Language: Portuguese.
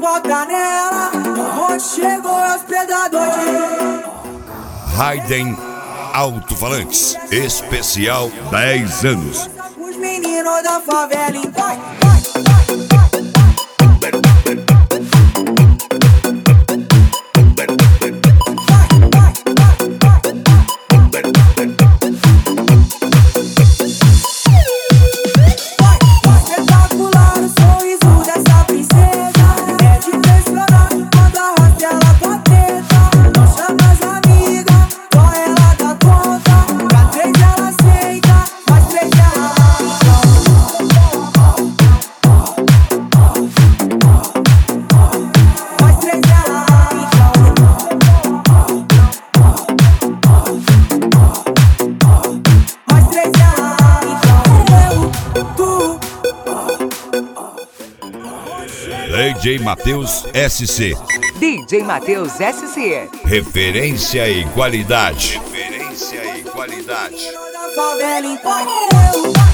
bota nela. Onde chegou é hospedador de Raiden Alto-Falantes, especial 10 anos. os meninos da favela, então. DJ Matheus SC. DJ Matheus SC. Referência e qualidade. Referência e qualidade. Favela, então.